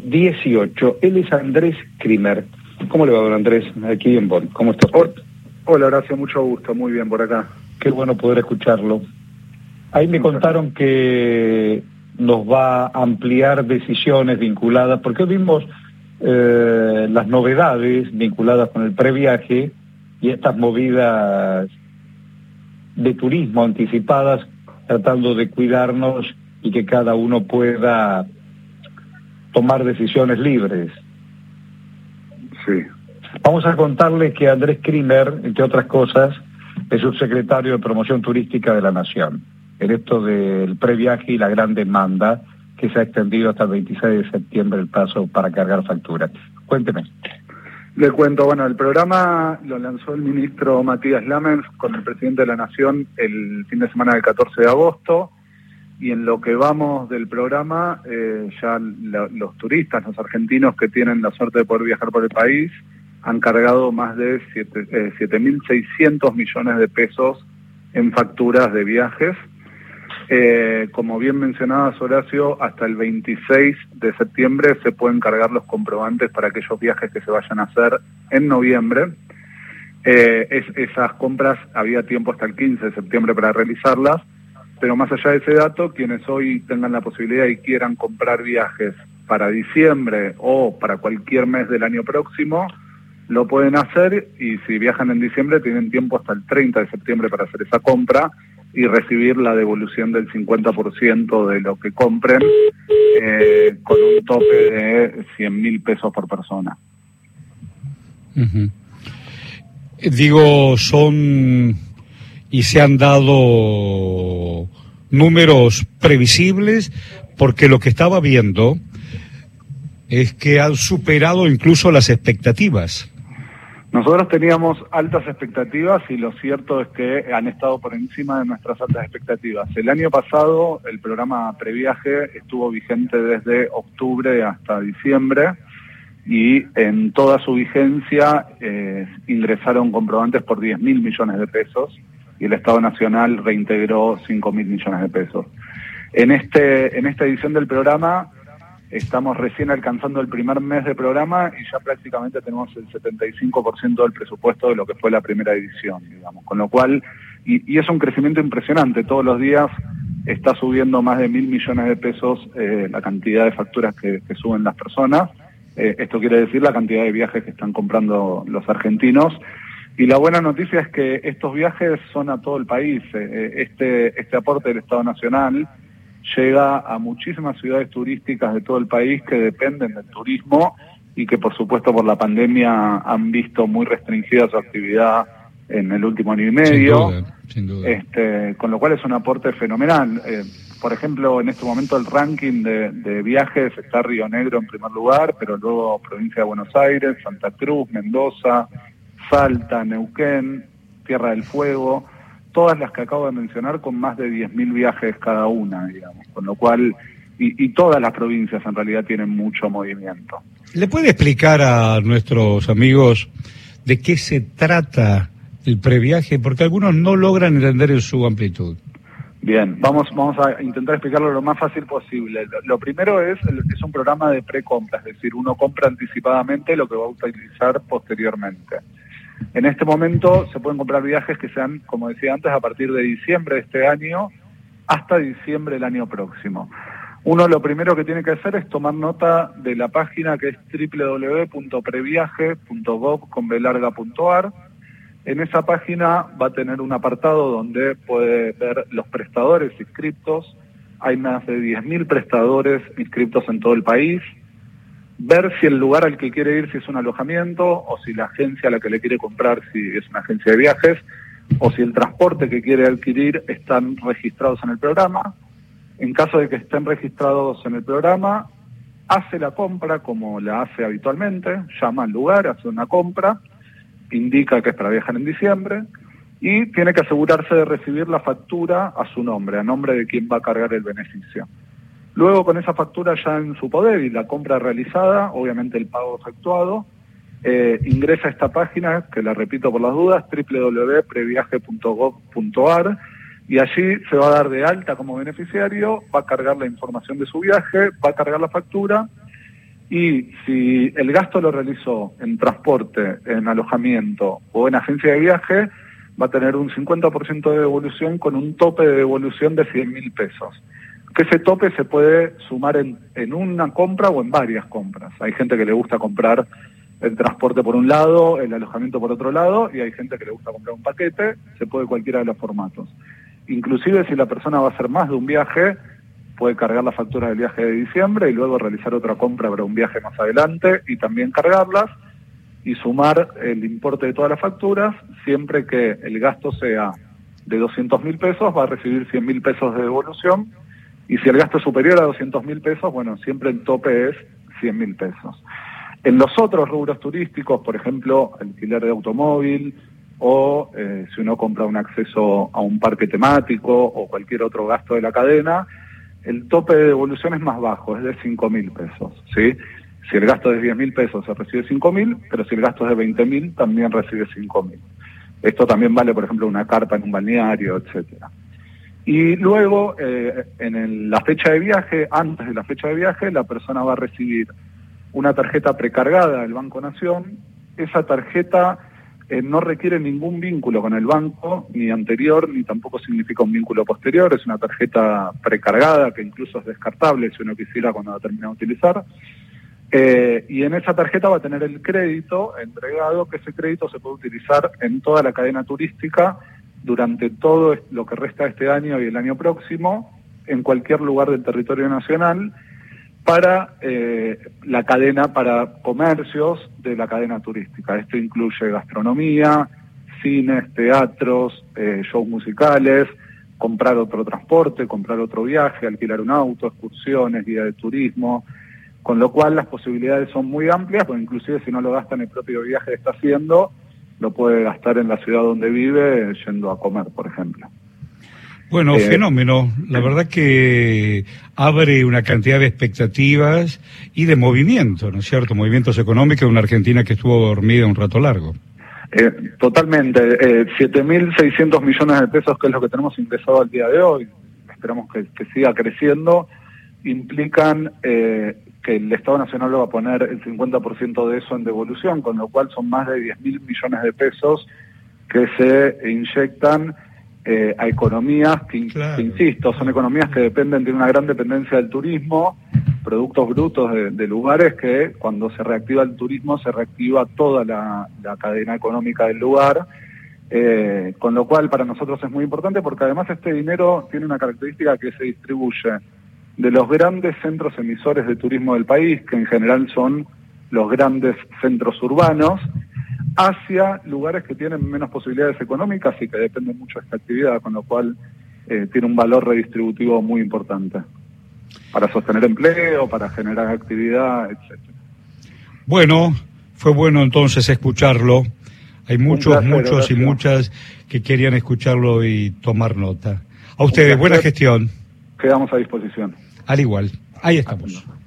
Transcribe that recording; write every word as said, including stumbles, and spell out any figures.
dieciocho. Él es Andrés Krimer. ¿Cómo le va, don Andrés? Aquí en Bonn. ¿Cómo está? Hola, Horacio, mucho gusto. Muy bien por acá. Qué bueno poder escucharlo. Ahí me contaron que nos va a ampliar decisiones vinculadas, porque vimos eh, las novedades vinculadas con el previaje y estas movidas de turismo anticipadas, tratando de cuidarnos y que cada uno pueda tomar decisiones libres. Sí. Vamos a contarles que Andrés Krimer, entre otras cosas, es subsecretario de Promoción Turística de la Nación, en esto del previaje y la gran demanda que se ha extendido hasta el veintiséis de septiembre el plazo para cargar facturas. Cuénteme. Le cuento, bueno, el programa lo lanzó el ministro Matías Lamens con el presidente de la Nación el fin de semana del catorce de agosto, y en lo que vamos del programa, eh, ya la, los turistas, los argentinos que tienen la suerte de poder viajar por el país, han cargado más de siete mil seiscientos millones de pesos en facturas de viajes. Eh, como bien mencionabas, Horacio, hasta el veintiséis de septiembre se pueden cargar los comprobantes para aquellos viajes que se vayan a hacer en noviembre. Eh, es, esas compras había tiempo hasta el quince de septiembre para realizarlas, pero más allá de ese dato, quienes hoy tengan la posibilidad y quieran comprar viajes para diciembre o para cualquier mes del año próximo, lo pueden hacer, y si viajan en diciembre tienen tiempo hasta el treinta de septiembre para hacer esa compra y recibir la devolución del cincuenta por ciento de lo que compren, eh, con un tope de cien mil pesos por persona. Uh-huh. Digo, son y se han dado números previsibles, porque lo que estaba viendo es que han superado incluso las expectativas. Nosotros teníamos altas expectativas y lo cierto es que han estado por encima de nuestras altas expectativas. El año pasado el programa Previaje estuvo vigente desde octubre hasta diciembre y en toda su vigencia eh, ingresaron comprobantes por diez mil millones de pesos y el Estado Nacional reintegró cinco mil millones de pesos. En, este, en esta edición del programa estamos recién alcanzando el primer mes de programa y ya prácticamente tenemos el setenta y cinco por ciento del presupuesto de lo que fue la primera edición, digamos. Con lo cual, y, y es un crecimiento impresionante, todos los días está subiendo más de mil millones de pesos eh, la cantidad de facturas que, que suben las personas. Eh, esto quiere decir la cantidad de viajes que están comprando los argentinos. Y la buena noticia es que estos viajes son a todo el país. Eh, este, este aporte del Estado Nacional llega a muchísimas ciudades turísticas de todo el país que dependen del turismo y que por supuesto por la pandemia han visto muy restringida su actividad en el último año y medio. Sin duda, sin duda. Este, con lo cual es un aporte fenomenal. Eh, por ejemplo, en este momento el ranking de, de viajes está Río Negro en primer lugar, pero luego provincia de Buenos Aires, Santa Cruz, Mendoza, Salta, Neuquén, Tierra del Fuego, todas las que acabo de mencionar con más de diez mil viajes cada una, digamos, con lo cual, y, y todas las provincias en realidad tienen mucho movimiento. ¿Le puede explicar a nuestros amigos de qué se trata el previaje? Porque algunos no logran entender en su amplitud. Bien, vamos vamos a intentar explicarlo lo más fácil posible. Lo, lo primero es, es un programa de precompra, es decir, uno compra anticipadamente lo que va a utilizar posteriormente. En este momento se pueden comprar viajes que sean, como decía antes, a partir de diciembre de este año hasta diciembre del año próximo. Uno lo primero que tiene que hacer es tomar nota de la página que es doble u doble u doble u punto previaje punto gov con b larga punto a r. En esa página va a tener un apartado donde puede ver los prestadores inscriptos. Hay más de diez mil prestadores inscriptos en todo el país. Ver si el lugar al que quiere ir, si es un alojamiento, o si la agencia a la que le quiere comprar, si es una agencia de viajes, o si el transporte que quiere adquirir están registrados en el programa. En caso de que estén registrados en el programa, hace la compra como la hace habitualmente, llama al lugar, hace una compra, indica que es para viajar en diciembre, y tiene que asegurarse de recibir la factura a su nombre, a nombre de quien va a cargar el beneficio. Luego, con esa factura ya en su poder y la compra realizada, obviamente el pago efectuado, eh, ingresa a esta página, que la repito por las dudas, doble u doble u doble u punto previaje punto gov punto a r, y allí se va a dar de alta como beneficiario, va a cargar la información de su viaje, va a cargar la factura, Y si el gasto lo realizó en transporte, en alojamiento o en agencia de viaje, va a tener un cincuenta por ciento de devolución con un tope de devolución de cien mil pesos. Que ese tope se puede sumar en, en una compra o en varias compras. Hay gente que le gusta comprar el transporte por un lado, el alojamiento por otro lado, y hay gente que le gusta comprar un paquete, se puede cualquiera de los formatos. Inclusive si la persona va a hacer más de un viaje, puede cargar la factura del viaje de diciembre y luego realizar otra compra para un viaje más adelante y también cargarlas y sumar el importe de todas las facturas. Siempre que el gasto sea de doscientos mil pesos, va a recibir cien mil pesos de devolución, y si el gasto es superior a doscientos mil pesos, bueno, siempre el tope es cien mil pesos. En los otros rubros turísticos, por ejemplo, alquiler de automóvil o eh, si uno compra un acceso a un parque temático o cualquier otro gasto de la cadena, el tope de devolución es más bajo, es de cinco mil pesos, ¿sí? Si el gasto es de diez mil pesos se recibe cinco mil, pero si el gasto es de veinte mil también recibe cinco mil. Esto también vale, por ejemplo, una carpa en un balneario, etcétera. Y luego, eh, en el, la fecha de viaje, antes de la fecha de viaje, la persona va a recibir una tarjeta precargada del Banco Nación. Esa tarjeta eh, no requiere ningún vínculo con el banco, ni anterior, ni tampoco significa un vínculo posterior. Es una tarjeta precargada que incluso es descartable si uno quisiera cuando la termina de utilizar. Eh, y en esa tarjeta va a tener el crédito entregado, que ese crédito se puede utilizar en toda la cadena turística durante todo lo que resta de este año y el año próximo, en cualquier lugar del territorio nacional, para eh, la cadena, para comercios de la cadena turística. Esto incluye gastronomía, cines, teatros, eh, shows musicales, comprar otro transporte, comprar otro viaje, alquilar un auto, excursiones, guía de turismo, con lo cual las posibilidades son muy amplias, porque inclusive si no lo gasta en el propio viaje que está haciendo, lo puede gastar en la ciudad donde vive yendo a comer, por ejemplo. Bueno, Eh, fenómeno. La verdad que abre una cantidad de expectativas y de movimiento, ¿no es cierto? Movimientos económicos de una Argentina que estuvo dormida un rato largo. Eh, totalmente. Eh, siete mil seiscientos millones de pesos, que es lo que tenemos ingresado al día de hoy, esperamos que, que siga creciendo, implican eh, que el Estado Nacional va a poner el cincuenta por ciento de eso en devolución, con lo cual son más de diez mil millones de pesos que se inyectan eh, a economías que, Claro. que, insisto, son economías que dependen de una gran dependencia del turismo, productos brutos de, de lugares que cuando se reactiva el turismo se reactiva toda la, la cadena económica del lugar, eh, con lo cual para nosotros es muy importante porque además este dinero tiene una característica que se distribuye de los grandes centros emisores de turismo del país, que en general son los grandes centros urbanos, hacia lugares que tienen menos posibilidades económicas y que dependen mucho de esta actividad, con lo cual eh, tiene un valor redistributivo muy importante para sostener empleo, para generar actividad, etcétera. Bueno, fue bueno entonces escucharlo. Hay muchos, placer, muchos gracias. y muchas que querían escucharlo y tomar nota. A ustedes, buena gestión. Quedamos a disposición. Al igual, ahí estamos.